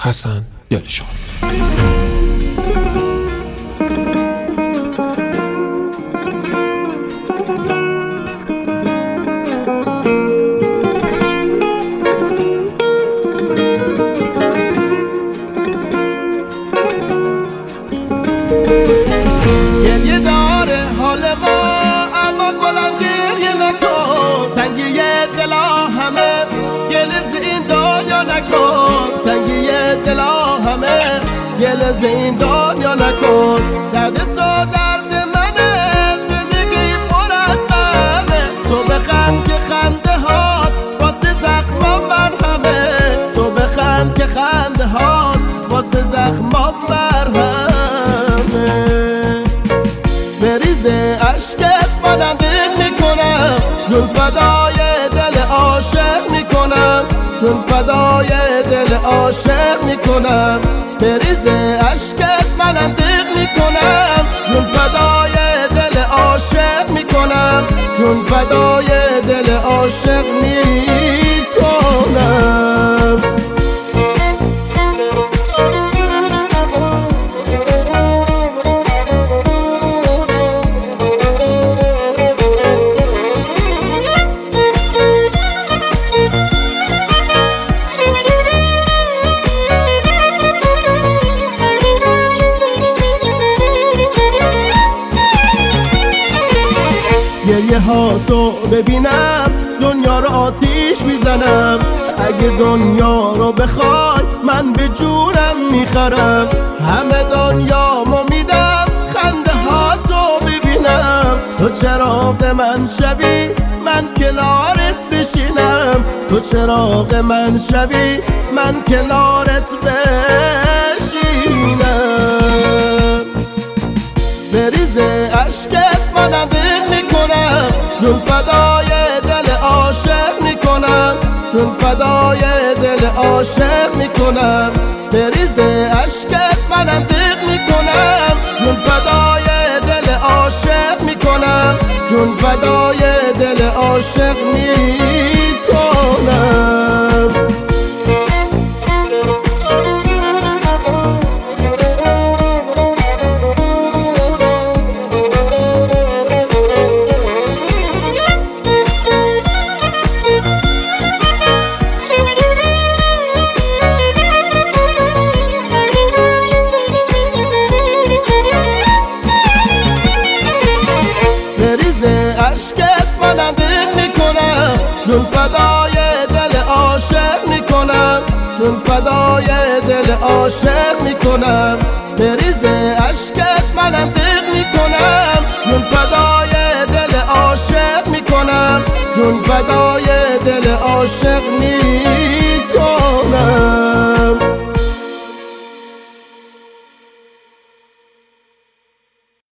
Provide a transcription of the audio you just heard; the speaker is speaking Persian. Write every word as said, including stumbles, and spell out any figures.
حسن دلشاد. گریه داره حال ما اما گلم گریه نکن، سنگی دلا همه گل زین دنیا نکن، سنگی دلا همه گل زین دنیا نکن. درد تو درد منه، زندگی پر از غمه، تو بخند که خنده هات واسه زخمام مرهمه، تو بخند که خنده هات واسه زخمام مرهمه. بریزه عشقت منم دل میکنم، جون فدای دل عاشق میکنم، جون فدای دل عاشق میکنم. بریزه عشقت منم دل میکنم، جون فدای دل عاشق میکنم، جون فدای دل عاشق میکنم. گریه ها تو ببینم دنیا رو آتیش میزنم، اگه دنیا رو بخوای من به جونم میخرم، همه دنیامو میدم خنده ها تو ببینم. تو چراغ من شوی من کنارت بشینم، تو چراغ من شوی من کنارت بشینم. بریزه عشقت منم دل میکنم، جون فدای دل عاشق میکنم، جون فدای دل عاشق میکنم. بریزه عشقت منم دل میکنم، جون فدای دل عاشق میکنم، جون فدای دل عاشق میکنم. عشقت منم دل میکنم، جون فدای دل عاشق میکنم، جون فدای دل عاشق میکنم. بریزه عشقت منم دل میکنم، جون فدای دل عاشق میکنم، جون فدای دل عاشق میکنم.